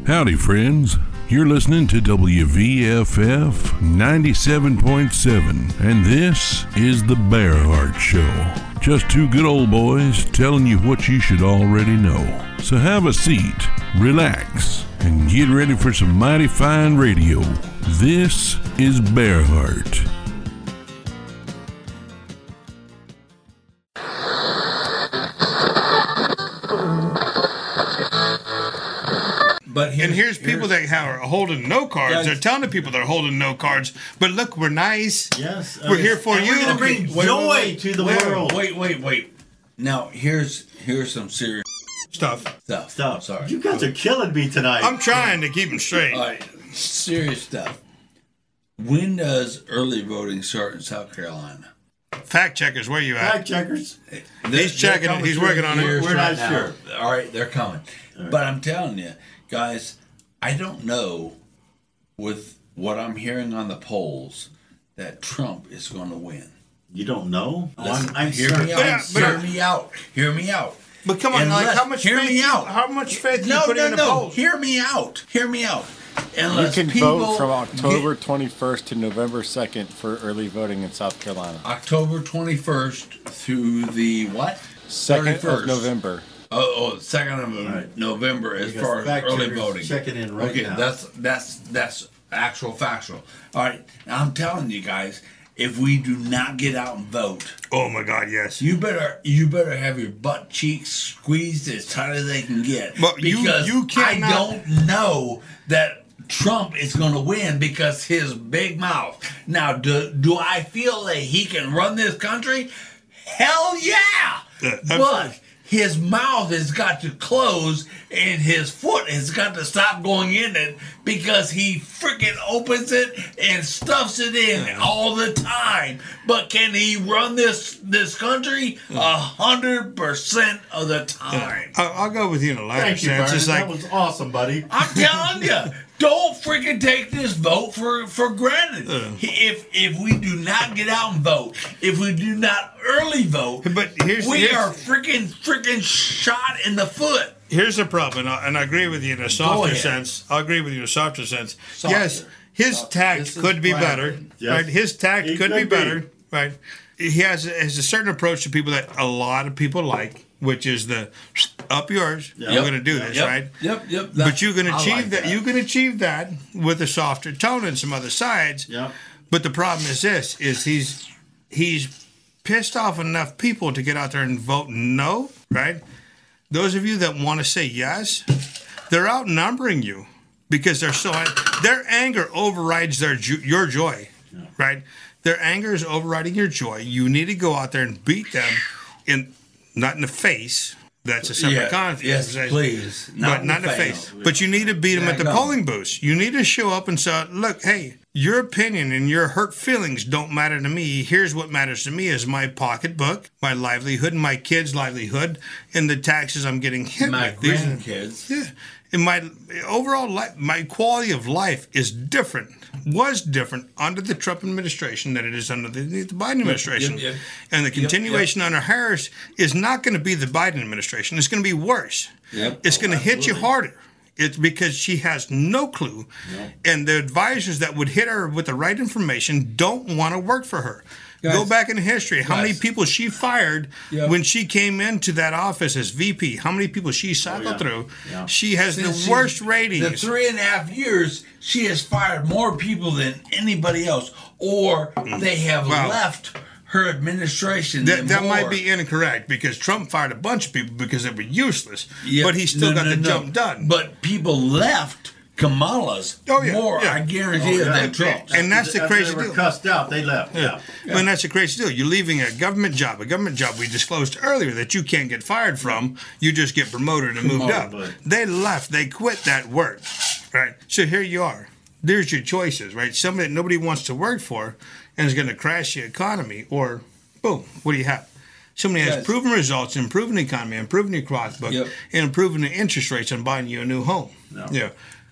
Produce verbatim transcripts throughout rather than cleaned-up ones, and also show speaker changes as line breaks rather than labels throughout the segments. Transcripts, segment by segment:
Howdy, friends. You're listening to W V F F ninety-seven point seven, and this is The Bear Heart Show. Just two good old boys telling you what you should already know. So have a seat, relax, and get ready for some mighty fine radio. This is Bear Heart.
But here's,
and here's people here's, that are holding no cards. Guys, they're telling the people they're holding no cards. But look, we're nice.
Yes.
We're okay. here for
and
you.
We're going to bring
okay.
joy
wait, wait,
to the
wait,
world.
Wait, wait, wait. Now, here's here's some serious
stuff.
Stuff.
Stuff.
Sorry.
You guys are killing me tonight.
I'm trying to keep them straight.
All right. Serious stuff. When does early voting start in South Carolina?
Fact checkers, where you at?
Fact checkers.
They're, he's checking it. He's working on it.
We're
right
not
now.
sure.
All right, they're coming. Right. But I'm telling you, guys, I don't know with what I'm hearing on the polls that Trump is going to win.
You don't know?
Listen,
I'm, I'm
hear
certain.
me out.
Yeah, but,
hear me out. Hear me out.
But come on, like, how much
hear
faith?
me out.
How much faith
no,
you put
no,
in the
no.
polls?
Hear me out. Hear me out. Unless
you can
people
vote from October twenty-first to November second for early voting in South Carolina.
October twenty-first through the what?
second
thirty-first
of November.
Oh, oh second of
right.
November as
Because
far as early voting.
Checking in right
okay,
now.
that's that's that's actual factual. All right, now I'm telling you guys, if we do not get out and vote,
oh my God, yes.
you better you better have your butt cheeks squeezed as tight as they can get.
But
because
you, you cannot...
I don't know that Trump is going to win because his big mouth. Now, do do I feel that he can run this country? Hell yeah!
Yeah,
but his mouth has got to close and his foot has got to stop going in it because he freaking opens it and stuffs it in all the time. But can he run this this country a hundred percent of the time?
Yeah. I'll, I'll go with you in a lighter
Thank you,
sense.
Vernon.
It's like,
that was awesome, buddy.
I'm telling you. Don't freaking take this vote for, for granted. Uh, if if we do not get out and vote, if we do not early vote,
but here's,
we
here's,
are freaking freaking shot in the foot.
Here's the problem, and I, and I agree with you in a softer sense. I agree with you in a softer sense. Softer. Yes, his Softer. tact could be better. Yes. Right, his tact could, could be better. Be. Right, he has, has a certain approach to people that a lot of people like, which is the up yours. Yep. You're going to do this,
yep.
right?
Yep, yep.
But you can achieve
like
that.
that.
You can achieve that with a softer tone and some other sides.
Yep.
But the problem is this: is he's he's pissed off enough people to get out there and vote no, right? Those of you that want to say yes, they're outnumbering you because they're so their anger overrides their your joy, yeah. right? Their anger is overriding your joy. You need to go out there and beat them in. Not in the face. That's a separate
yeah,
conversation.
Yes, please.
Not but not in the face. face. But you need to beat them yeah, at the no. polling booths. You need to show up and say, look, hey, your opinion and your hurt feelings don't matter to me. Here's what matters to me is my pocketbook, my livelihood, my kids' livelihood, and the taxes I'm getting hit
my
with.
My grandkids.
Yeah. And my overall life, my quality of life is different, was different under the Trump administration than it is under the, the Biden administration. Yep, yep, yep. And the continuation yep, yep. under Harris is not going to be the Biden administration. It's going to be worse.
Yep.
It's going to
oh,
hit you harder. It's because she has no clue. Yep. And the advisors that would hit her with the right information don't want to work for her. Guys, go back in history. How guys. many people she fired yep. when she came into that office as V P? How many people she cycled oh, yeah. through? Yeah. She has Since the worst ratings.
The three and a half years, she has fired more people than anybody else, or mm. they have well, left her administration.
That, that
more.
might be incorrect because Trump fired a bunch of people because they were useless,
yep.
but he still
no,
got
no,
the
no.
jump done.
But people left Kamala's
oh, yeah,
more,
yeah.
I guarantee
oh,
you,
yeah.
than Trump's.
And that's the
After
crazy
they were
deal.
Cussed out, they left. Yeah.
Yeah. yeah. And that's the crazy deal. You're leaving a government job, a government job we disclosed earlier that you can't get fired from. You just get promoted and moved up. But... They left. They quit that work, right? So here you are. There's your choices, right? Somebody that nobody wants to work for and is going to crash the economy, or boom, what do you have? Somebody has yes. proven results, improving the economy, improving your crossbook, yep. and improving the interest rates on buying you a new home. No. Yeah.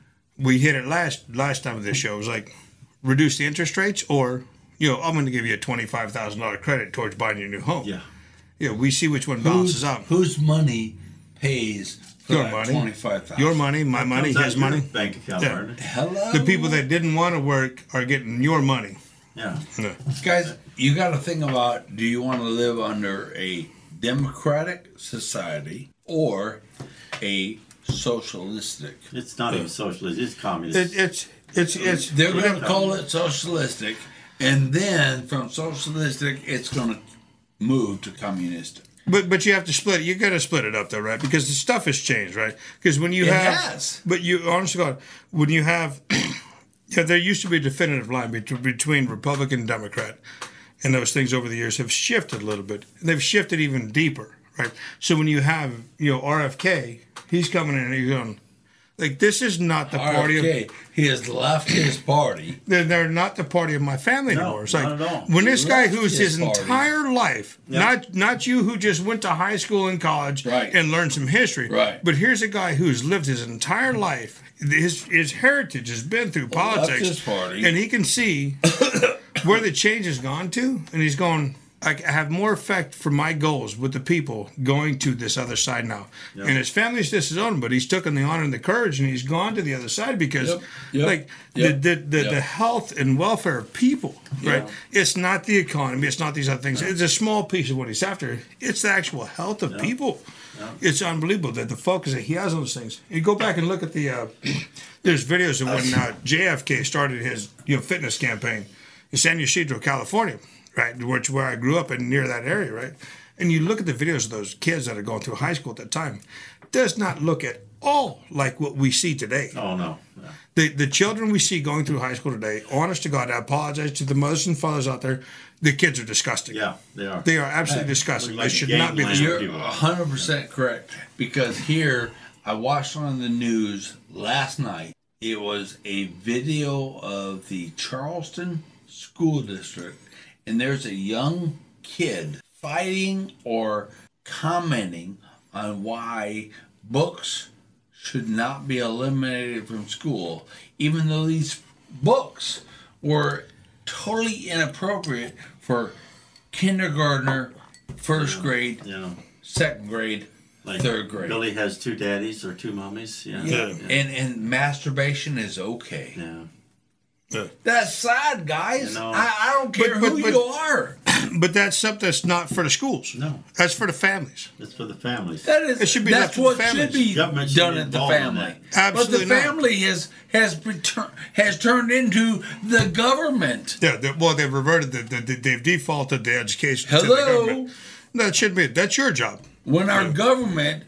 We hit it last last time of this show. It was like, reduce the interest rates, or, you know, I'm going to give you a twenty-five thousand dollars credit towards buying your new home.
Yeah.
Yeah, we see which one balances
whose,
out.
Whose money pays for
Your
that
money.
twenty-five thousand.
Your money, my money,
Comes out
his
of your
money.
bank account,
Yeah.
aren't it?
Hello.
The people that didn't want to work are getting your money.
Yeah.
Yeah.
Guys, you got to think about: do you want to live under a democratic society or a socialistic?
It's not even socialist. It's communist.
It, it's it's it's.
They're
you
going
know,
to call it socialistic, and then from socialistic, it's going to move to communistic.
But but you have to split it. You got to split it up though, right? Because the stuff has changed, right? Because when you
It
have,
has.
but you honestly, God, when you have, yeah, there used to be a definitive line between, between Republican and Democrat, and those things over the years have shifted a little bit. They've shifted even deeper, right? So when you have, you know, R F K, he's coming in and he's going, like, this is not the party of.
Okay, he has left his party.
They're, they're not the party of my family
No,
anymore. It's like
not at all.
when this guy
Left
who's
his
his
party.
entire life,
Yeah.
not not you who just went to high school and college
Right.
and learned some history,
Right.
but here's a guy who's lived his entire life. His his heritage has been through
Well, left
politics,
his party.
and he can see where the change has gone to, and he's going. I have more effect for my goals with the people going to this other side now.
Yeah.
And his family's just his own, but he's taken the honor and the courage and he's gone to the other side because,
Yep, yep,
like,
yep,
the, the, the,
yep.
the health and welfare of people, right? It's not the economy, it's not these other things. It's a small piece of what he's after. It's the actual health of people. It's unbelievable that the focus that he has on those things. You go back and look at the, uh, there's videos of when uh, J F K started his you know fitness campaign in San Ysidro, California, right, which where I grew up and near that area, right? And you look at the videos of those kids that are going through high school at that time, does not look at all like what we see today.
Oh no. No.
The the children we see going through high school today, honest to God, I apologize to the mothers and fathers out there, the kids are disgusting.
Yeah, they are.
They are absolutely disgusting.
look like
They should
gang
not be this
land.
way.
You're one hundred percent correct. Because here, I watched on the news last night, it was a video of the Charleston School District, and there's a young kid fighting or commenting on why books should not be eliminated from school, even though these books were totally inappropriate for kindergartner, first grade,
You know,
second grade,
like
third grade.
Billy has two daddies or two mummies. Yeah.
Yeah.
Yeah.
And and masturbation is okay.
Yeah.
That's sad, guys.
You know.
I, I don't care
But- but-
who
but-
you are.
But that's something that's not for the schools.
No.
That's for the families.
It's for the families.
That is
It should be
that's
left to
what
the
should
families.
be
Government should
done
be
at the
involved in
family.
that.
Absolutely
but the
not.
family has has return, has turned into the government.
Yeah, they, well, they've reverted. The, the, they've defaulted the education to the
Hello?
government. That should be. That's your job.
When our government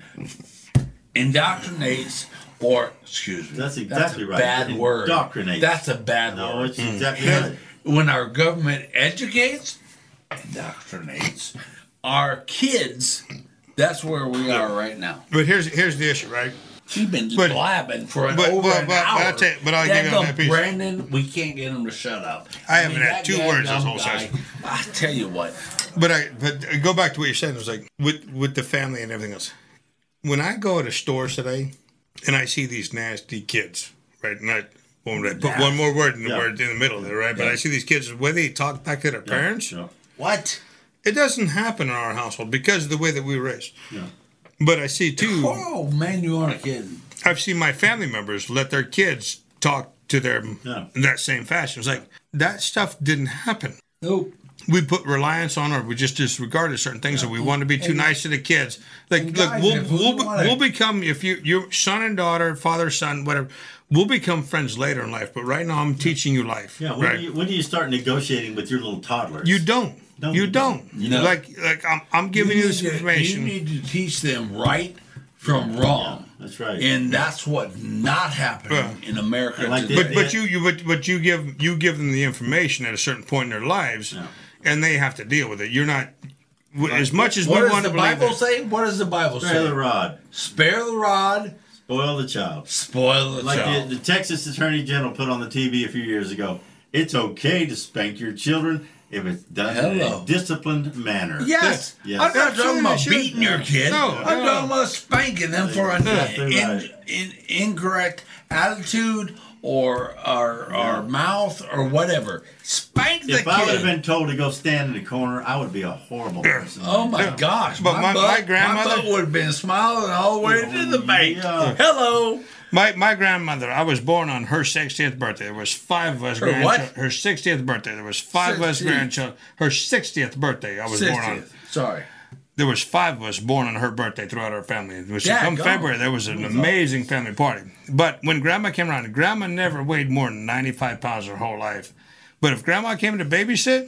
indoctrinates, or excuse me,
That's exactly
a
right.
Bad word.
Indoctrinates.
That's a bad
No,
word.
it's exactly right.
When our government educates, indoctrinates our kids, that's where we are right now.
But here's here's the issue, right?
We've been
But-
blabbing for an
but-
over
but-
an
but- but
hour.
I'll tell you- but I'll give you on
Dadgum
that piece.
Brandon, we can't get him to shut up.
I haven't had
that
two words this
dadgum
whole
guy,
session.
I tell you what,
But I but go back to what you're saying. It was like with with the family and everything else. When I go to stores today, and I see these nasty kids, right? And I won't put one more word in the
Yeah.
word in the middle there, right? But I see these kids the way they talk back to their parents.
Yeah.
what?
It doesn't happen in our household because of the way that we were raised.
Yeah.
But I see too.
Oh man, you aren't kidding.
I've seen my family members let their kids talk to them
Yeah.
in that same fashion. It's like that stuff didn't happen.
Nope.
We put reliance on, or we just disregarded certain things, and we want to be too
And-
nice to the kids. Like,
and
look,
guys,
we'll
if we
we'll,
wanna-
we'll become if you your son and daughter, father son, whatever. We'll become friends later in life, but right now I'm teaching you life.
Yeah. When,
right?
do you, when do you start negotiating with your little toddlers?
You don't.
No,
you
you
don't.
don't.
No.
Like like I'm I'm giving you,
need
this
to-
information.
You need to teach them right from wrong.
That's right.
And that's what not happening
Yeah.
in America
And like
today.
But but you you but, but you give you give them the information at a certain point in their lives,
Yeah.
and they have to deal with it. You're not w as much as
what
we
does
want
the
to believe
Bible
that-
say? What does the Bible
Spare
say?
the rod,
Spare the rod,
spoil the child.
spoil the
Like
child.
the, the Texas Attorney General put on the T V a few years ago. It's okay to spank your children if it's done in
Hello.
a disciplined manner.
Yes.
Yes.
I'm not talking about
Absolutely,
beating your kid.
No,
I'm
no.
talking about spanking them for an
Exactly
in,
right.
in, incorrect attitude or or, or mouth or whatever. Spank the
If
kid.
I would have been told to go stand in the corner, I would be a horrible person.
Oh my gosh!
But my-
butt,
my grandmother-
my butt would have been smiling all the way to the bank.
Yeah.
Hello.
My my grandmother, I was born on her sixtieth birthday. There was five of us
Her
grandchildren.
what?
Her sixtieth birthday. There was five of us
sixtieth.
grandchildren. Her sixtieth birthday. I was born on.
sixtieth. Sorry.
There was five of us born on her birthday throughout our family. Which
Yeah,
come
go.
February, there was an amazing family party. But when Grandma came around, Grandma never weighed more than ninety-five pounds her whole life. But if Grandma came to babysit,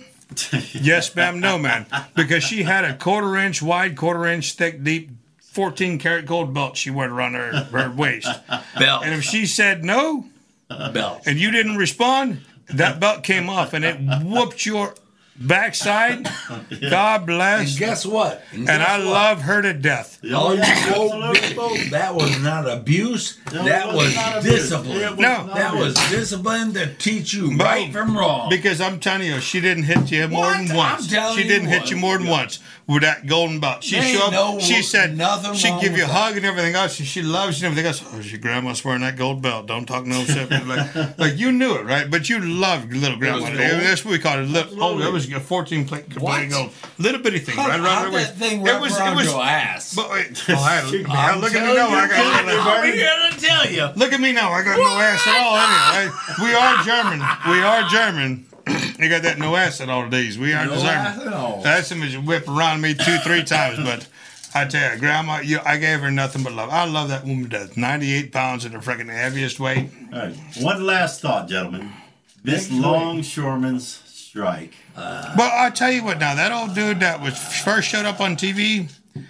yes, ma'am, no, man, because she had a quarter inch wide, quarter inch thick, deep, fourteen karat gold belt she wore around her, her waist.
Belt.
And if she said no,
Belt.
and you didn't respond, that belt came off and it whooped your backside. God
And
bless.
guess what?
And
guess
I
what?
love her to death.
All you old
Absolutely.
people, that was not abuse.
No,
that
it
was
not abuse.
discipline.
It was
No.
not
That was
abuse.
discipline to teach you
Bro,
right from wrong.
Because I'm telling you, she didn't hit you more
What?
than
I'm
once.
telling
She
you
didn't hit
what.
you more than once with that golden belt. She
There ain't
showed
no-
she said
nothing
she'd
wrong
give you a
with
hug and everything else, and she loves you and everything else. Oh, your grandma's wearing that gold belt. Don't talk no shit. like, like you knew it, right? But you loved little grandma.
gold?
That's what we called it. Little, oh, that was a fourteen plate
What?
gold. Little bitty thing,
How,
right
how
around
that thing
it
wrap
was
around
it was
your ass?
But wait, oh, I,
I'm
look at me
telling
now.
you,
I got
I'm here to tell you.
Look at me now. I got no ass at all. Anyway, we are German. We are German. You got that no ass at all days. We are
No
German.
ass at all.
That's image whip around me two, three times. But I tell you, Grandma, you, I gave her nothing but love. I love that woman to death. ninety-eight pounds at the freaking heaviest weight.
All right. One last thought, gentlemen. This
Next
longshoreman's strike.
But I tell you what, now that old dude that was first showed up on T V,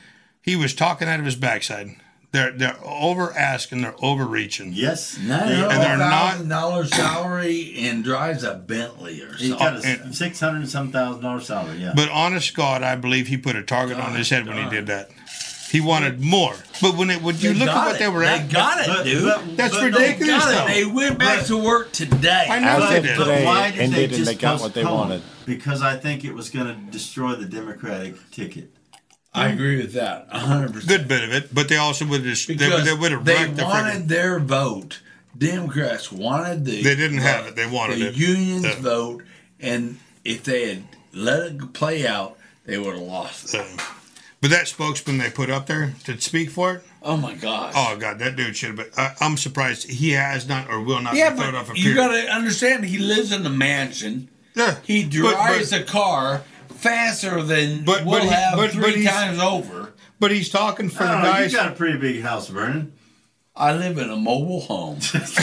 he was talking out of his backside. They're they're over asking, they're overreaching.
Yes.
Nine
They-
And
hundred
they're not-
thousand dollars salary and drives a Bentley or
He
something.
got a six hundred and some thousand dollar salary. Yeah.
But honest God, I believe he put a target on his head when he did that. He wanted more. But when it when you
They
look at
got
what
it.
they were
They
at,
got it,
But-
dude.
but-
That's
but-
ridiculous.
Got
though.
it. They went back
But-
to work today.
I know
As
they
of
did.
today,
why did
ended
they
and
just
they got what they
postpone?
wanted.
Because I think it was going to destroy the Democratic ticket.
I agree with that, a hundred percent.
Good bit of it, but they also would have they,
Because
they would have
they
wrecked the
wanted
freaking.
their vote. Democrats wanted the.
They didn't have it. They wanted
the
it.
unions
Yeah.
vote, and if they had let it play out, they would have lost.
Uh, but that spokesman they put up there to speak for it.
Oh my gosh.
Oh God, that dude should have been. I, I'm surprised he has not or will not
yeah,
be thrown off a
but you
pier.
got to understand, he lives in a mansion.
Yeah,
He
but-
drives
but,
a car faster than
But-
we'll
but he-
have
but- but
three
he's-
times over.
but he's talking for the
Oh,
guys.
you got a pretty big house, Vernon.
I live in a mobile home.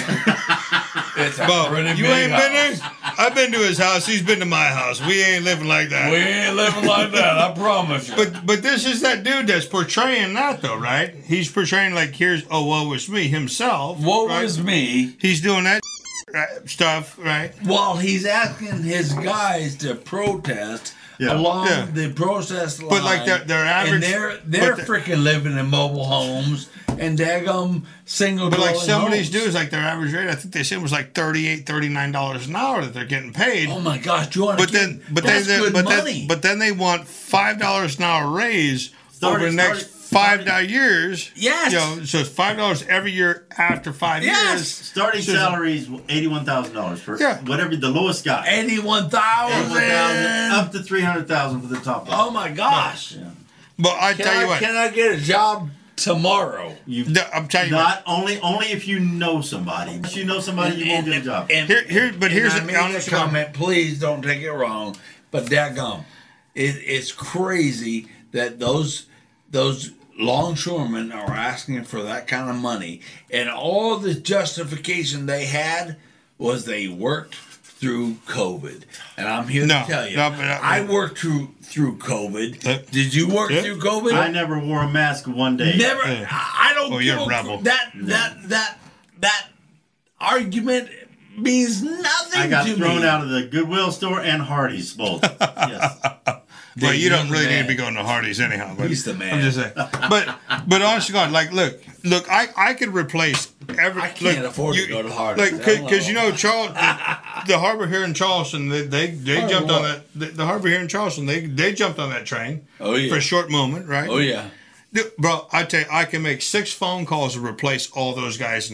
It's a
Bo,
pretty
you
big
ain't been
house.
there? I've been to his house. He's been to my house. We ain't living like that.
We ain't living like that, I promise you.
But but this is that dude that's portraying that though, right? He's portraying like here's oh woe is me himself.
Woe
right?
is me.
He's doing that right, stuff, right?
While he's asking his guys to protest
Yeah.
along
Yeah.
the protest line.
But like their their average,
and they're they're
but the-
freaking living in mobile homes and daggum single
But like
dwelling
some of
homes.
these dudes, like their average rate, I think they said was like thirty-eight, thirty-nine dollars an hour that they're getting paid.
Oh my gosh, do you want
but
to
then, but
that's
then,
good
but
money.
then, but then they want five dollars an hour raise
Starting-
over the next
starting-
five di- years.
Yes.
you know, so it's five dollars every year after five
Yes.
years.
Starting
So-
salary is eighty-one thousand dollars for
Yeah.
whatever the lowest guy.
eighty-one
eighty-one thousand
thousand.
up to three hundred thousand for the top guy.
Oh my gosh.
But I
Can
tell you
I,
what,
can I get a job tomorrow?
You
no, I'm telling you what.
not only only if you know somebody. If you know somebody, you won't get a job.
And,
Here- here- but
and
here's
I
the
made
honest
a comment. Please don't take it wrong, but dadgum, it, it's crazy that those those longshoremen are asking for that kind of money, and all the justification they had was they worked through COVID. And I'm here
No,
to tell you,
no, but I-
I worked through through COVID.
Uh,
Did you work
yeah.
through COVID?
I never wore a mask one day.
Never.
Yeah.
I I don't
Oh,
give
you're a
a
rebel.
that that that that argument means nothing
I got
to
thrown
me.
out of the Goodwill store and Hardee's both. Yes.
Well, you don't
He's the
really need to
man.
be going to Hardee's anyhow. But
He's the man.
I'm just saying. But but honest to God, like, look, look, I, I could replace every.
I can't
look,
afford to go to Hardee's.
Like,
I don't
because you
know.
know, Charles, the harbor here in Charleston, they they, they
Oh,
jumped on
what?
that. The, the harbor here in Charleston, they they jumped on that train.
Oh, yeah.
For a short moment, right?
Oh yeah.
Dude, bro, I tell you, I can make six phone calls to replace all those guys in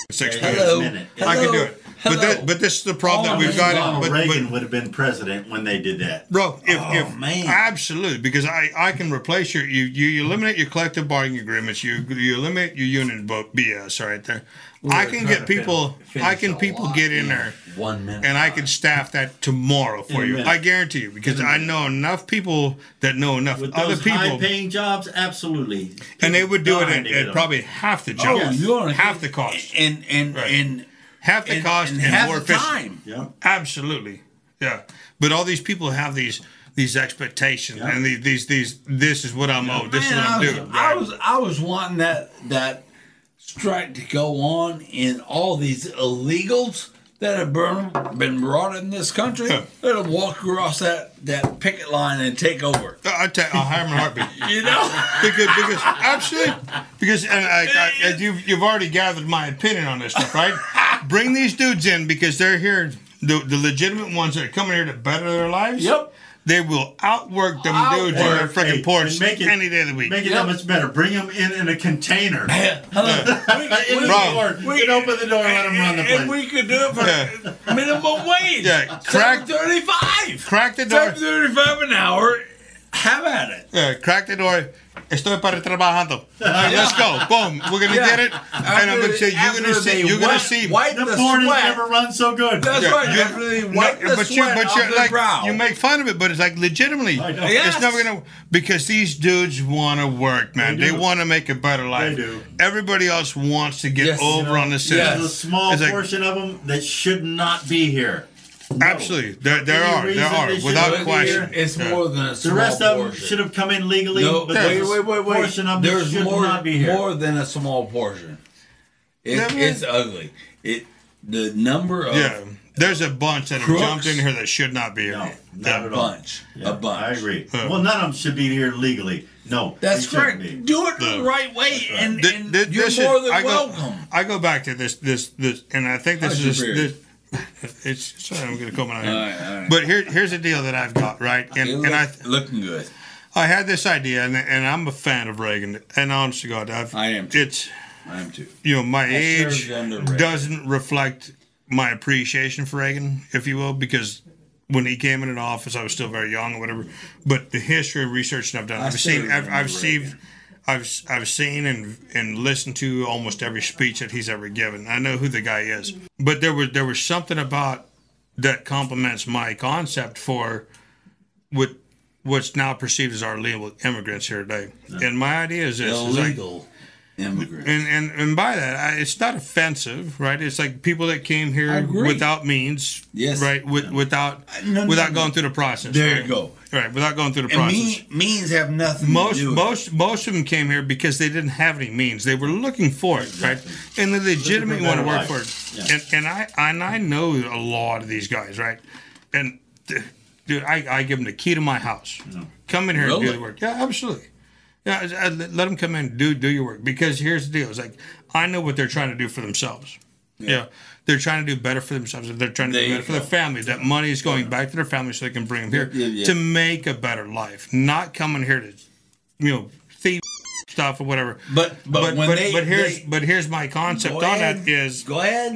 six
Hey,
billion.
hello. Minute.
I can do
Hello.
it. But that, but this is the problem that we've got.
Ronald
But,
Reagan
but
would have been president when they did that.
bro, if,
Oh,
if
man.
absolutely, because I, I can replace your you, you eliminate your collective bargaining agreements. You you eliminate your union vote B S right there. I can get people. I can people get in there.
One minute.
And I can staff that tomorrow for
In a
you.
minute.
I guarantee you, because I know enough people that know enough
With
other
those
people,
high-paying jobs, absolutely.
and they would do it
Dying
at,
to get
at
them.
probably half the
Oh,
job,
you wanna
half the cost,
and and
Right.
and
half the
and,
cost,
and,
and,
half
more
the
efficient.
time.
Yeah.
Absolutely, yeah. But all these people have these these expectations,
Yeah.
and these, these these this is what I'm owed. This
Man,
is what
I
I'm
was,
doing.
I
right?
was I was wanting that that strike to go on in all these illegals that have been, been brought in this country.
Yeah.
That'll walk across that, that picket line and take over.
I tell you, I'll hire him in a heartbeat.
You know?
because because absolutely because and I, I, as you've you've already gathered my opinion on this stuff, right? Bring these dudes in because they're here, the the legitimate ones that are coming here to better their lives.
Yep.
They will outwork them
Outwork.
dudes on their
Hey,
freaking porch
and make it-
any day of the week.
Make it
Yep.
that much better. Bring them in in a container.
Hello.
In the
Bro.
door. You can open the door and let them run the
And
place.
we could do it for
Yeah.
minimum wage.
Yeah, crack-
seven thirty-five.
Crack the door.
seven thirty-five an hour. Have at it.
Yeah, crack the door. Estoy para trabajando. All right, let's go. Boom. We're gonna
Yeah.
get it. and I'm gonna say you're
after
gonna see.
they
You're gonna
wipe-
see.
Wipe
The
the
porn has
sweat.
never run so good.
That's
Yeah,
right.
you-
After they wipe
No,
the
but
sweat
you, but
off
you're
their
like
brow.
you make fun of it, but it's like legitimately,
I know.
Yes.
it's never gonna because these dudes want to work, man.
They
They,
do.
want to make a better life.
do.
Everybody else wants to get
Yes.
over on the system.
Yes.
There's a small
It's like-
portion of them that should not be here.
Absolutely, there, there
Any
are, there
reason
are,
they should
without
be
question.
here?
It's
Yeah.
more than a
The
small
rest of them
portion.
should have come in legally,
No,
but
wait,
there's
wait, wait,
a
wait.
portion of them that
There's
should
more,
not be here.
more than a small portion. It,
There
it's
is-
ugly. It the number of
Yeah, there's a bunch that have
Crooks.
jumped in here that should not be here.
No,
Yeah.
not
a
at all.
bunch,
Yeah,
a bunch.
I agree.
Huh.
Well, none of them should be here legally. No,
That's
they shouldn't
correct.
be.
Do it
Yeah.
the right way, and,
Th-
and
th-
you're
this
more
is-
than
I go,
welcome.
I go back to this, this, this, and I think this
How's
is
your
this.
beard?
It's sorry, I'm gonna come on.
All right, all right.
But here, here's the deal that I've got right, and
It
and
look-
I,
looking good.
I had this idea, and, and I'm a fan of Reagan, and honest to God, I've,
I am too.
It's
I am too.
you know my
I
age
served under Reagan.
doesn't reflect my appreciation for Reagan, if you will, because when he came into office, I was still very young or whatever. But the history and research that I've done,
I
I've seen,
served
I've,
under
I've seen,
Reagan.
I've, I've seen and and listened to almost every speech that he's ever given. I know who the guy is, but there was there was something about that complements my concept for what what's now perceived as our illegal immigrants here today. And my idea is this: is like,
Illegal immigrants.
and, and and by that, I, it's not offensive, right? It's like people that came
I
here
agree.
without means,
Yes.
right? With, without
no, no,
without
no.
going through the process.
There
right?
you go.
Right, without going through the
And
process.
mean, means have nothing
most
to do with
most most of them came here because they didn't have any means. They were looking for it,
Exactly.
right? And they legitimately
Looking
want
for
to
a
work
better
for it.
life.
And
Yeah.
and I and I know a lot of these guys, right? And th- dude, I, I give them the key to my house. Come in here and do
Really?
the work. Yeah, absolutely. Yeah, I, I, let them come in, do do your work. Because here's the deal: it's like I know what they're trying to do for themselves. Yeah, they're trying to do better for themselves. They're trying to
There
do
you
better for their
go.
families. That money is going back to their families so they can bring them here
Yeah, yeah.
to make a better life. Not coming here to, you know, thief stuff or whatever.
But but,
But
when
but,
they,
but here's
they,
but here's my concept
go
on
ahead,
that is
go ahead.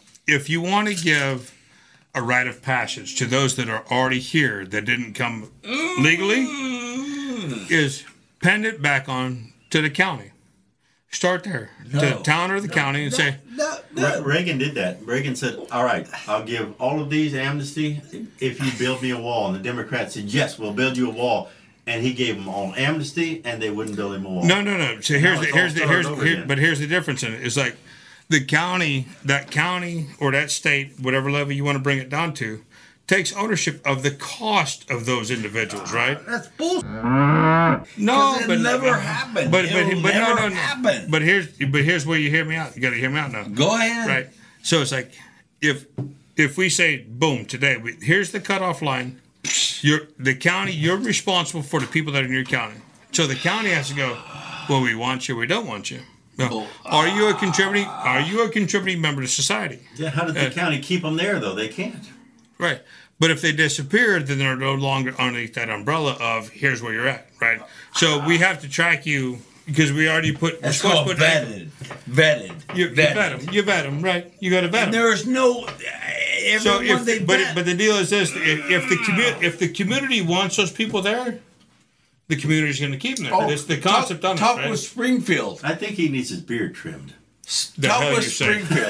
if you want to give a rite of passage to those that are already here that didn't come legally, is pen it back on to the county. Start there, to the
No.
town or the county, and say,
No,
Re- Reagan did that. Reagan said, "All right, I'll give all of these amnesty if you build me a wall." And the Democrats said, "Yes, we'll build you a wall." And he gave them all amnesty, and they wouldn't build him a wall.
no, no, no. So here's the
it's all
here's the
started
here's
over
here,
again.
but here's the difference in it. It's like the county, that county or that state, whatever level you want to bring it down to, takes ownership of the cost of those individuals, right?
that's bullshit.
No,
it
but
never happened.
But but,
It'll
but no,
never
no, no.
happen.
But here's but here's where you hear me out. You got to hear me out now.
Go ahead.
Right. So it's like if if we say boom today, we, here's the cutoff line. You're the county. You're responsible for the people that are in your county. So the county has to go. Well, we want you. We don't want you. No.
Well,
Are you a contributing? Are you a contributing member to society?
Yeah, how did the
Uh,
county keep them there though? They can't.
Right. But if they disappear, then they're no longer underneath that umbrella of here's where you're at. Right. So we have to track you because we already put. We're
That's
supposed
called
to put
vetted. Vetted.
You, you
vetted.
vet them. You vet them, right? You got to vet
And
them.
there's no. Everyone
So if,
they
but
vet.
but the deal is this: if, if the commu- if the community wants those people there, the community's going to keep them there.
Oh,
It's the concept
talk,
on
talk
it, right?
with Springfield.
I think he needs his beard trimmed.
The
Talk
hell
with
you say?
Springfield.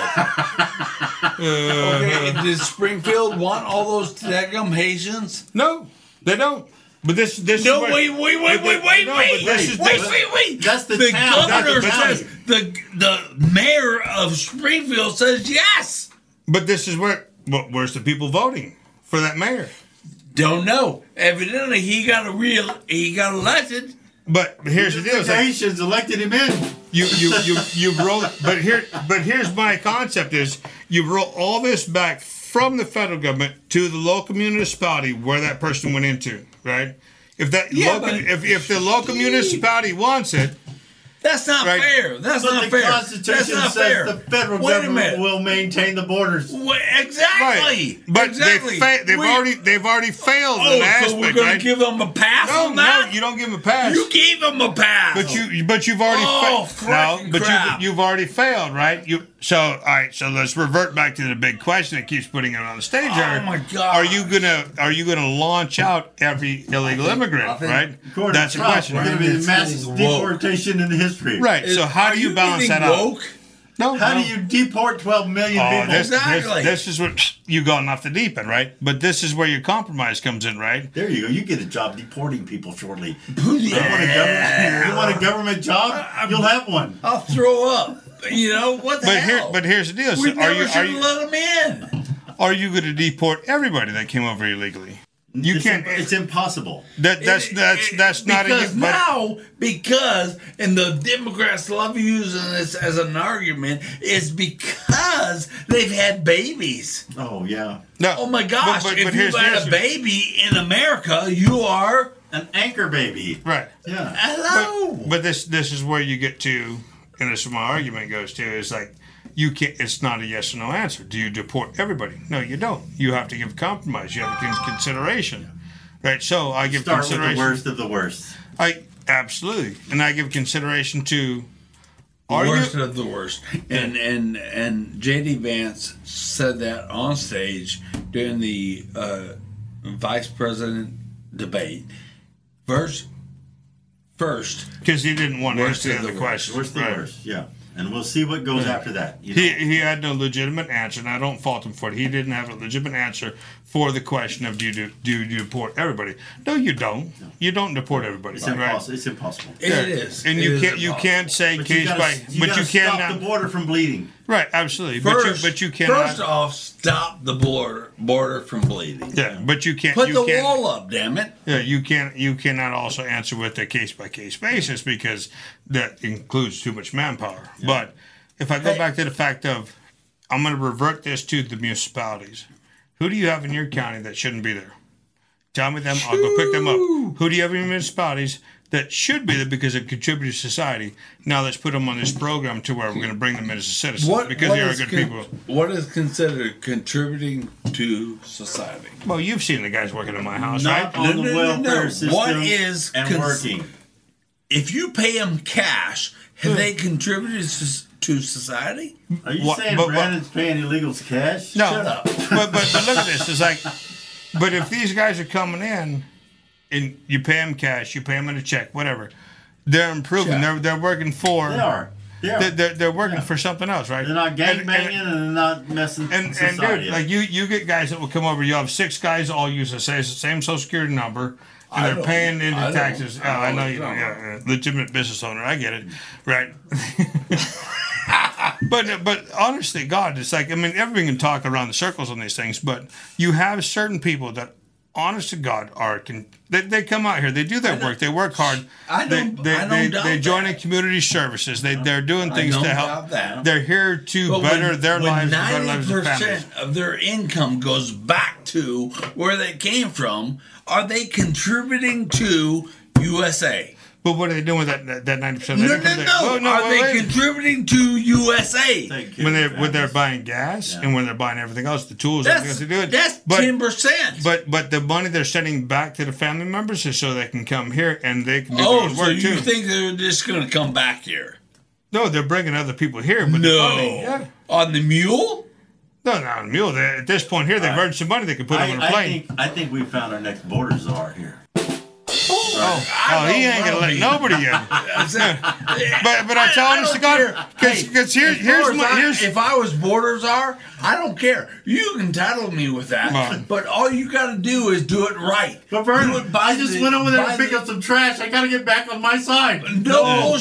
Okay, did Springfield want all those daggum Haitians?
No, they don't. But this this
No,
is
wait, wait, wait,
but
wait,
the-
wait,
no,
wait,
but this is-
wait,
this-
wait, wait.
That's the
the
town.
governor
That's the-
says the the mayor of Springfield says yes.
But this is where. Well, where's the people voting for that mayor?
Don't know. Evidently, he got a real. He got elected.
But here's the deal:
The
it's like,
Haitians elected him in.
you you you you roll. But here, but here's my concept: is you roll all this back from the federal government to the local municipality where that person went into, right? If that
Yeah,
local,
but-
if if the local municipality wants it,
That's not
Right.
fair. That's
But
not
the
fair. That's
Constitution
not
says
fair.
the federal
Wait a
government
minute.
will maintain the borders.
Wait, exactly.
but
exactly.
they fa- they've
We-
already they've already failed
Oh,
in
so
aspect,
we're gonna
right?
give them a pass
no,
on
no,
that?
you don't give them a pass.
You gave them a pass.
But you, but you've already
Oh,
failed. No,
frickin'
but
crap.
you, you've already failed, right? You so all right. So let's revert back to the big question that keeps putting it on the stage.
Oh,
Are-
my God.
Are you gonna Are you gonna launch out every illegal immigrant?
I think-
right.
According
That's
to
the
Trump,
question.
we're going to be the
It's
massest
getting woke.
deportation in history.
Right. So how
Are
do you balance
getting
that out?
woke?
No.
How
no.
do you deport twelve million
Oh,
people?
this,
Exactly.
this, this is what you gone off the deep end, right? But this is where your compromise comes in, right?
There you go. You get a job deporting people shortly. You, want a government, you want a government job? You'll have one.
I'll throw up. You know what the
But here,
hell?
but here's the deal:
we
so are
never
you are
should
you
have let them in.
are you going to deport everybody that came over illegally? You
it's
can't.
Im- it's impossible.
That that's
It-
that's
it-
that's not
because
a. But,
now because and the Democrats love using this as an argument is because they've had babies.
Oh yeah,
no,
Oh my gosh!
But, but,
if
but
you
here's,
had
here's
a baby in America, you are
an anchor baby.
right.
Yeah.
hello.
But, but this this is where you get to, and this is where my argument goes to is like. You can't. It's not a yes or no answer. Do you deport everybody? No, you don't. You have to give compromise. You have to give consideration, right? So I give
Start with the
consideration.
worst of the worst.
I absolutely, and I give consideration to. Are
worst
you?
of the worst. And and and J D Vance said that on stage during the uh, vice president debate. First, first,
Because he didn't want to
Worst
answer
of
the
the worst.
question.
Worst of the
right.
worst. Yeah. And we'll see what goes after that. You know?
He, he had no legitimate answer, and I don't fault him for it. He didn't have a legitimate answer for the question of do you do, do you deport everybody? No, you don't. You don't deport everybody.
It's
right?
impossible. It's impossible.
it is.
And
It
you
is
can't you
impossible.
can't say
But you
case
gotta,
by
you
but
gotta
you
stop
cannot
the border from bleeding.
right absolutely
First,
but you but you cannot
first off, stop the border border from bleeding.
yeah but you can't
Put
you
the
can't,
wall up, damn it.
Yeah, you can't. You cannot also answer with a case by case basis because that includes too much manpower. But if I go
Hey.
back to the fact of, I'm going to revert this to the municipalities. Who do you have in your county that shouldn't be there? Tell me them. I'll go pick them up. Who do you have in your municipalities that should be there because they contribute to society? Now let's put them on this program to where we're going to bring them in as citizens because they are
is
good
con-
people.
What is considered contributing to society?
Well, you've seen the guys working in my house,
Not
right?
on
No,
the
no, no,
welfare
no.
system
What is
and
cons-
working.
If you pay them cash, have they contributed to, to society?
Are you
What-
saying
but- but-
Brandon's paying illegals cash?
No,
Shut up.
but, but but look at this. It's like, but if these guys are coming in, and you pay them cash, you pay them in a check, whatever, they're improving.
Check.
They're they're working for.
They are. They are.
They're, they're, they're working for something else, right?
They're not gang
And-
banging
and-
and, they're not messing
And, and
society
dude,
up.
like you, you get guys that will come over. You have six guys all use the same, same social security number, and
I
they're
don't.
paying into
I don't.
taxes. Oh,
I
I know
don't.
you don't. Yeah, yeah, legitimate business owner. I get it, right? but but honestly, God, it's like I mean, everyone can talk around the circles on these things, but you have certain people that, honest to God, are can they, they come out here, they do their work, they work hard.
I
they
don't-
they,
I don't
they,
doubt
they join
that.
in community services. They they're doing
I
things
don't
to help.
doubt that.
They're here to
But
better
when,
their
when
lives, and better lives of
ninety
families.
percent of their income goes back to where they came from, are they contributing to U S A?
But what are they doing with that that ninety percent?
No, no, no.
Oh, no,
Are
wait,
they
wait.
contributing to U S A?
Take care
When
of
they're
your
when they're
families.
buying gas
Yeah.
and when they're buying everything else, the tools,
That's
everything else to do it.
that's
but,
ten percent.
But but the money they're sending back to the family members is so they can come here and they can do their
Oh,
own
so
work
you
too.
think they're just going to come back here?
No, they're bringing other people here. But the
No.
money, yeah.
On the mule?
No, not on a mule. They, at this point here, they've
Right.
earned some money. They can put
I,
them on a
I
plane.
think I think we found our next border czar here.
oh,
I
oh, he
don't
ain't gonna
wanna
let
be-
nobody in. But but I tell honest to
don't care.
God, because
Hey,
because here
as
here's
far as
my
I-
here's
if I was border czar, I don't care. You can title me with that,
Right.
but all you got to do is do it right.
But Vern,
Do it by
I just
the-
went over there
by
to pick
the-
up some trash. I gotta get back on my side.
No,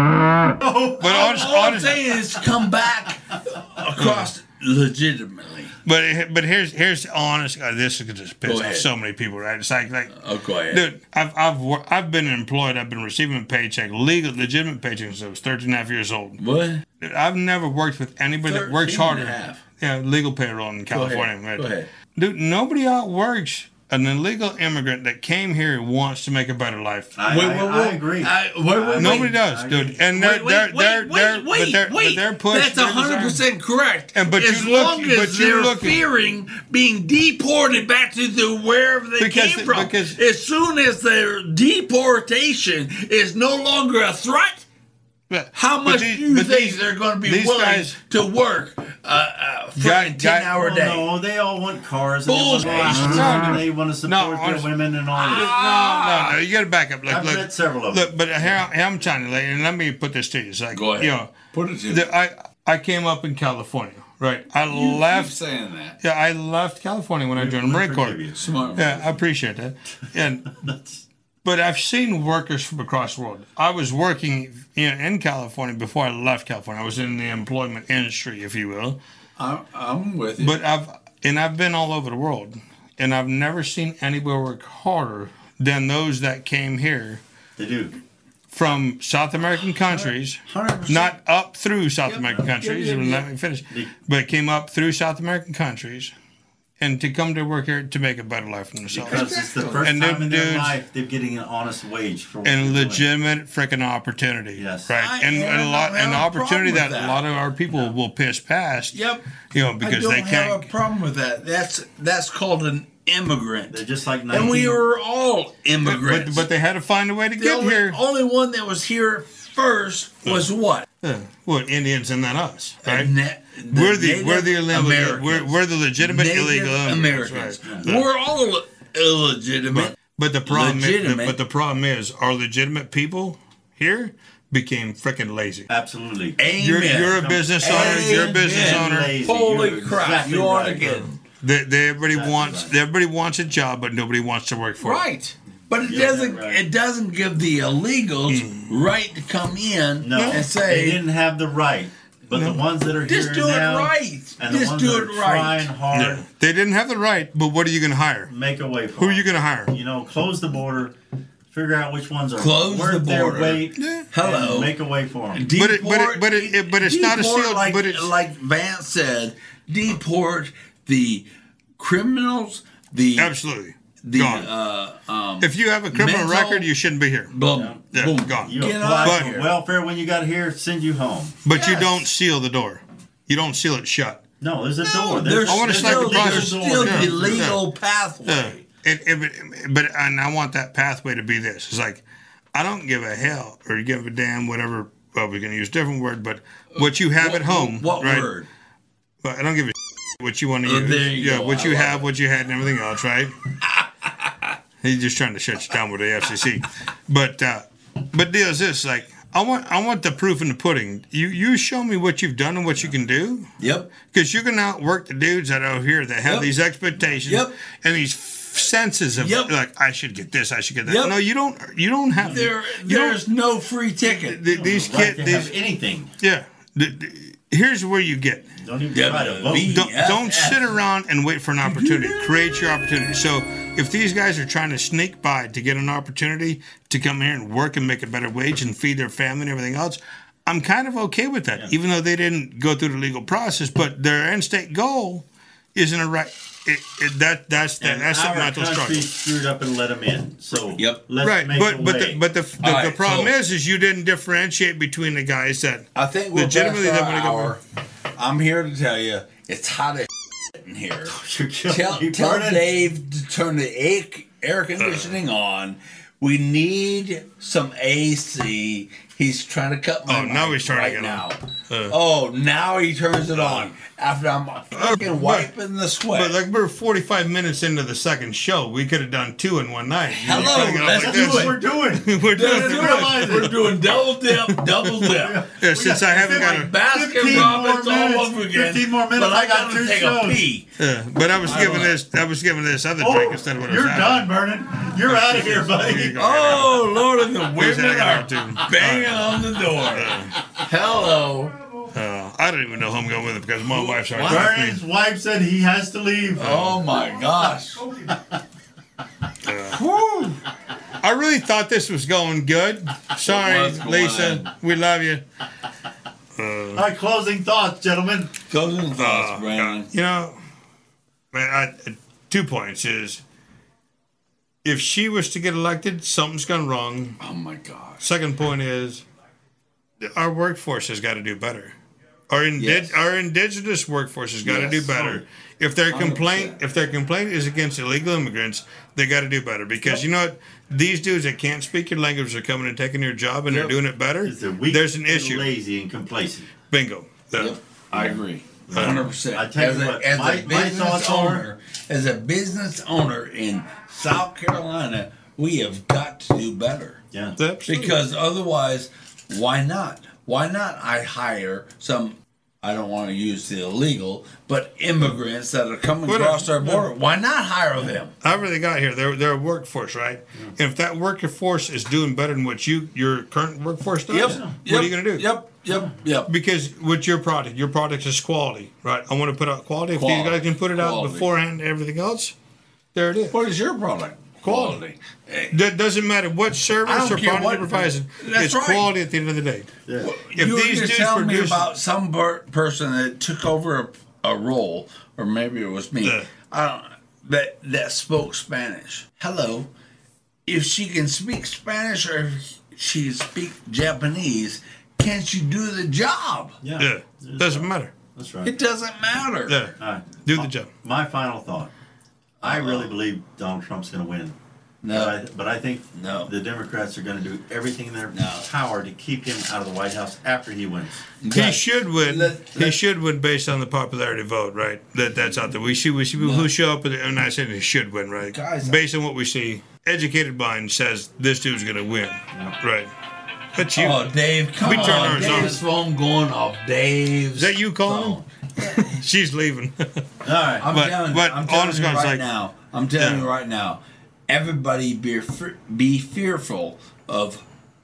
Oh,
but honest,
all I'm
honest,
saying is come back across legitimately.
but but here's here's honest. God, this is gonna just piss
Go
off
ahead.
so many people, right? It's like like.
Oh, go ahead.
Dude, I've I've wor- I've been employed. I've been receiving a paycheck, legal, legitimate paycheck since I was thirteen and a half years old.
What?
Dude, I've never worked with anybody that works
thirteen and a
harder.
half.
Yeah, legal payroll in
Go
California.
ahead.
right?
Go ahead.
Dude, nobody outworks an illegal immigrant that came here and wants to make a better life.
I,
Wait,
I,
wait,
I
wait.
agree.
I- wait, wait, wait.
Nobody
I
does,
agree.
dude. And they're
Wait,
they're
wait,
they're
wait,
they're
wait,
but they're
wait.
but they're pushed.
That's
they're
one hundred
designed-
percent correct.
And- but
as
you look-
long as
but you
they're
look-
fearing being deported back to the wherever they
Because
came
the-
from.
because-
as soon as their deportation is no longer a threat,
Yeah.
how
But
much
these-
do you
but
think
these-
they're going to be
these
willing
guys-
to work uh, uh, for
Guy-
a
guy-
ten-hour
Oh,
day?
no, they all want cars.
Bullshit.
And they want to,
No,
and they want to support
no,
their
honest-
women and all this.
No, no, you got to back up. Look,
I've
look,
met several of them.
look. But here, here I'm telling you, lady, and let me put this to you. It's like,
Go ahead.
you know,
Put it to
the, I I came up in California, right? I
You
left.
keep saying that.
Yeah, I left California when I joined the Marine Corps.
Forgive you.
Smart.
Yeah, I appreciate that. And but I've seen workers from across the world. I was working in, in California before I left California. I was in the employment industry, if you will.
I'm, I'm with you.
But I've and I've been all over the world, and I've never seen anybody work harder than those that came here
They do.
from South American countries,
one hundred percent.
not up through South
Yep.
American countries.
Yep, yep,
Let
yep.
me finish.
The-
But came up through South American countries, and to come to work here to make a better life for themselves.
Because it's the first
And
time
them
in their
dudes-
life they're getting an honest wage for what
And
they're doing.
legitimate freaking opportunity,
Yes.
right?
I-
and,
and
and
I
a lot,
don't
an
have a
opportunity
problem
that,
with
a
that.
lot of our people will piss past.
Yep.
You know, because
I don't
they
have
can't.
a problem with that. That's that's called an immigrant.
They're just like nineteen.
And we were all
But,
immigrants.
but they had to find a way to
the
get
only,
here.
only one that was here first was what?
Uh, what Indians and then us, right?
Na-
we're the
Native
we're the illegal,
Americans.
we're, we're the legitimate
Native
illegal immigrants,
Americans.
right? Yeah.
We're all illegitimate.
But the problem, is,
legitimate.
but the problem is, our legitimate people here became freaking lazy.
Absolutely.
Amen.
You're, you're a business owner. You're a business
Amen.
owner.
Lazy.
Holy
You're
crap!
exactly
you aren't
right,
again.
They, they, everybody
Exactly
wants
right.
everybody wants a job, but nobody wants to work for it.
Right. But it
Yeah,
doesn't.
right.
It doesn't give the illegals
Hmm.
right to come in
No,
and
they
say,
didn't have the right. But the ones that are
"Just
here
do it
now,
right.
and the
Just
ones
do
that
it
are
right."
trying hard,
Yeah. They didn't have the right, but what are you going to hire?
make a way for
Who are
them.
you going to hire?
You know, close the border, figure out which ones are
Close
worth
the
their
border.
weight,
Yeah.
Hello.
and make a way for them.
But it- but it- but it- it- but it's not a
deport,
sealed-
Like,
but it's-
like Vance said, deport the criminals. The
Absolutely.
the
Gone.
uh, um,
If you have a criminal
mental-
record, you shouldn't be here.
boom,
Yeah,
boom,
gone.
You
Get
apply
out
for
here.
welfare when you got here, send you home.
But you
Yes.
don't seal the door. You don't seal it shut.
No, there's a
No,
door.
there's,
I wanna
there's
start the
still,
process.
there's still
Yeah.
the legal
Yeah.
pathway.
It, it, but and I want that pathway to be this. It's like I don't give a hell or give a damn whatever. Well, we're gonna use a different word, but what you have
What-
at home,
What
right?
word?
Well, I don't give a what you want to
Uh,
use.
there you
yeah,
go.
what
I
you
love
have,
it.
what you had, and everything else, right? He's just trying to shut you down with the F C C. But uh, but deal is this: like I want I want the proof in the pudding. You you show me what you've done and what you can do.
Yep.
Because you can outwork the dudes that are here that have
Yep.
these expectations
Yep.
and these f- senses of
Yep.
like I should get this, I should get that.
Yep.
No, you don't. You don't have.
There,
you don't-
there's no free ticket.
th- these
right
kids.
to
These
have anything.
yeah. Th- th- here's where you get.
Don't even
Yeah,
try to
but
vote.
we-
Don't,
Yeah.
don't sit around and wait for an opportunity. Create your opportunity. So if these guys are trying to sneak by to get an opportunity to come here and work and make a better wage and feed their family and everything else, I'm kind of okay with that, even though they didn't go through the legal process. But their end state goal isn't a right. it, it, that that's the,
And
that's the
our
mental
country
struggle.
screwed up and let them in. So
Yep.
let's
Right,
make
but
a
but
way.
the, but the the,
All
the
right,
problem
so-
is is you didn't differentiate between the guys that
I think we're
legitimately
past
they
our
want to go.
hour. I'm here to tell you, it's hot as in here.
You're killing
Tell,
me,
tell
Vernon.
Dave to turn the air, air conditioning on. We need some A C. He's trying to cut my
Oh, now
mic
he's turning
right
it
now.
on. Uh.
oh, now he turns it on after I'm fucking
but-
wiping the sweat.
But like we're forty-five minutes into the second show, we could have done two in one night. You
Hello,
kinda got
let's
like
do
this.
That's what we're doing.
We're doing
Let's
it.
do it. We're doing double dip, double dip.
Yeah, since I haven't got a,
Baskin
fifteen
Robbins
more
all
minutes.
over again.
fifteen more minutes,
But
I
I
got
gotta
two
take
shows.
a pee.
yeah, but I was
I
giving
don't-
this, I was giving this other
Oh,
drink instead of what I was
you're
having.
done, Vernon. You're out of here,
Here
buddy.
you go.
Oh Lord, and the
Who's
women
hanging
are
out too?
banging on the door. Hello.
Uh, I don't even know who I'm going with because my wife's already
What?
left
Vernon's
me.
wife said he has to leave.
Oh my gosh.
I really thought this was going good. Sorry,
What's going
Lisa.
on?
We love you.
All right, closing thoughts, gentlemen.
Closing thoughts,
Oh,
Brandon.
God. You know, man, I, two points is if she was to get elected, something's gone wrong.
Oh my gosh.
Second point is our workforce has got to do better. Our indi-
Yes.
our indigenous workforce has got to
Yes.
do better. If their
one hundred
complaint
percent.
if their complaint is against illegal immigrants, they got to do better because you know what? These dudes that can't speak your language are coming and taking your job and
Yep.
they're doing it better.
It's a weak,
There's an
and
issue.
lazy, and complacent.
Bingo. Yeah.
Yep, I agree. one hundred percent.
I tell
As
you
a,
what,
as
my-
a
my
business
thoughts are-
owner, as a business owner in South Carolina, we have got to do better.
Yeah.
Absolutely.
Because otherwise, why not? Why not I hire some, I don't want to use the illegal, but immigrants that are coming
Well,
across our
no.
border? Why not hire them?
however they got here, they're they're a workforce, right? And if that workforce is doing better than what you your current workforce does, what
Yep.
are you gonna do?
Yep. Yep. Yep.
Because with your product, your product is quality, right? I want to put out quality. If
Quality.
these guys can put it out
Quality.
beforehand, and everything else, there it is.
What is your product?
Quality.
Eh,
That doesn't matter what
I
service
don't
or
care
product
what-
it provides.
That's
It's
right.
quality at the end of the day.
Yeah.
If
you were
these
just
dudes
telling me
produce-
about some per- person that took over a, a role, or maybe it was me.
Yeah.
I don't that that spoke Spanish. Hello, if she can speak Spanish or if she can speak Japanese, can't you do the job?
Yeah.
Yeah, doesn't matter.
That's right.
It doesn't matter.
Yeah,
All right.
do the job.
My final thought. I really believe Donald Trump's going to win.
No.
But I, but I think
No.
the Democrats are going to do everything in their
No.
power to keep him out of the White House after he wins.
He
Guys,
should win.
let-
he
let-
should win based on the popularity vote, right? That that's out there. We see we see people who show up, and I said he should win, right?
Guys,
based on what we see, educated mind says this dude's gonna win, right? That's you.
Oh, Dave, come
We turn
on.
ours
Dave's phone going off. Dave's
Is that you calling
phone.
She's leaving.
All right.
I'm
But-
telling
but
you, I'm telling
honest
you
God, it's
right
like-
now. I'm telling
Yeah.
you right now. Everybody be fe- be fearful of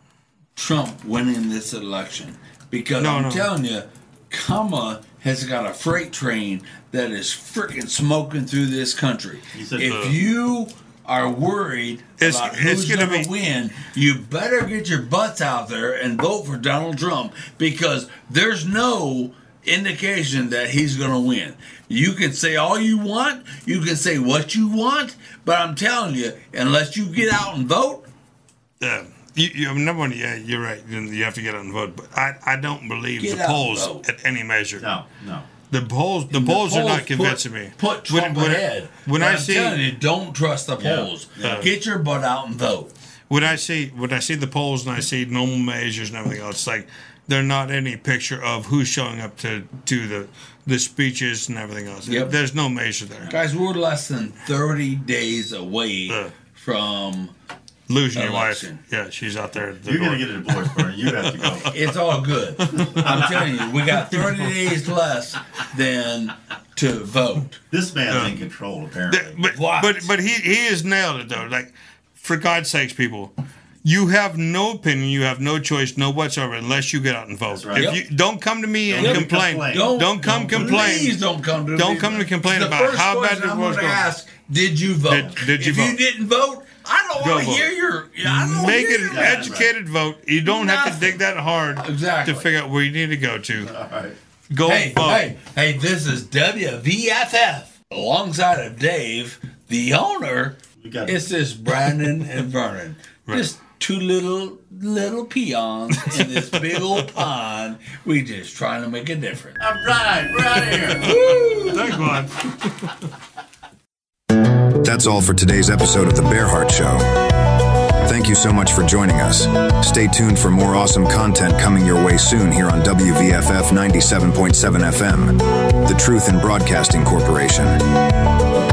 Trump winning this election because
No,
I'm
no.
telling you, Kamala has got a freight train that is freaking smoking through this country.
You said,
if
uh,
you are worried
It's-
about
it's
who's
gonna
going to
be-
win, you better get your butts out there and vote for Donald Trump because there's no indication that he's going to win. You can say all you want, you can say what you want, but I'm telling you, unless you get out and vote,
Yeah. You, you, number one, yeah, you're right. You you have to get out and vote, but I, I don't believe
Get
the
out and
polls
vote.
at any measure.
No, no.
The polls, the
the
polls are not
put-
convincing me.
Put Trump
when, when,
ahead.
when
But
I
I'm
see
telling you, don't trust the
Yeah.
polls.
Yeah.
Get your butt out and vote.
when I see when I see the polls and I see normal measures and everything else, it's like they're not any picture of who's showing up to to the the speeches and everything else.
Yep.
There's no measure there.
Guys, we're less than thirty days away
Yeah.
from.
Losing your
Election.
wife, yeah, she's out there. At the
You're
door.
going to get a divorce, Vernon. You have to go.
It's all good. I'm telling you, we got thirty days less than to vote.
This man's
Yeah.
in control,
Th-
apparently.
but
What?
but but he he has nailed it though. Like, for God's sakes, people, you have no opinion, you have no choice, no whatsoever, unless you get out and vote.
That's right.
If
Yep.
you don't come to me and
Don't
complain,
complain.
don't,
Don't-
come complain.
Please don't come to
Don't
me.
come to complain
the
about
first
how bad
question
the
I'm
world's
gonna
going.
ask, did you vote?
Did- did you
if
vote?
you didn't vote, I don't
Go
want to
vote.
hear your. I don't wanna
Make
hear
it an
your-
educated vote. You don't have to
Nothing.
dig that hard
Exactly.
to figure out where you need to go to.
All right.
Go
Hey,
vote.
hey, hey! This is W V F F.
alongside of Dave, the owner,
got
it's this Brandon and Vernon.
Right.
Just two little little peons in this big old pond. We just trying to make a difference.
All right, we're out of here.
Thank God.
That's all for today's episode of The Bearheart Show. Thank you so much for joining us. Stay tuned for more awesome content coming your way soon here on W V F F ninety-seven point seven F M, the Truth in Broadcasting Corporation.